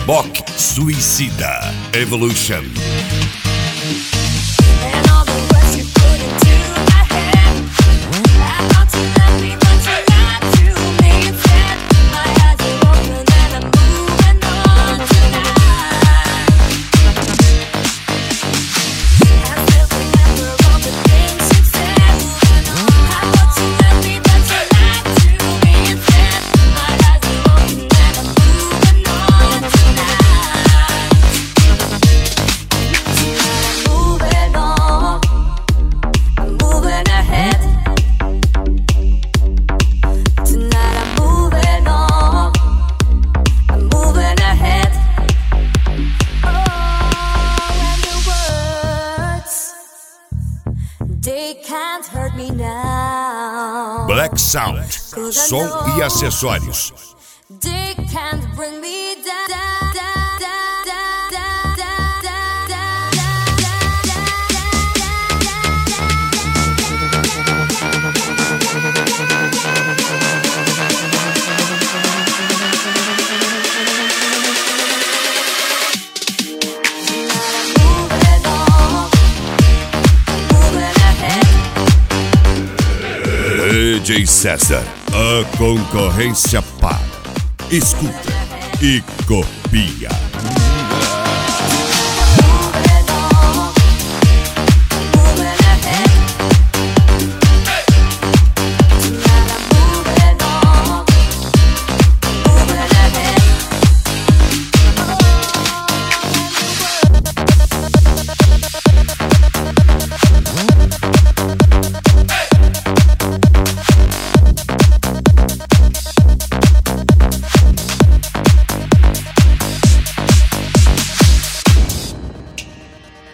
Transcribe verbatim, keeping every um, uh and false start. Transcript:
Bock Suicida Evolution. They can't hurt me now. Black Sound, som e acessórios. They can't bring me down. D J César, a concorrência para. Escuta e copia.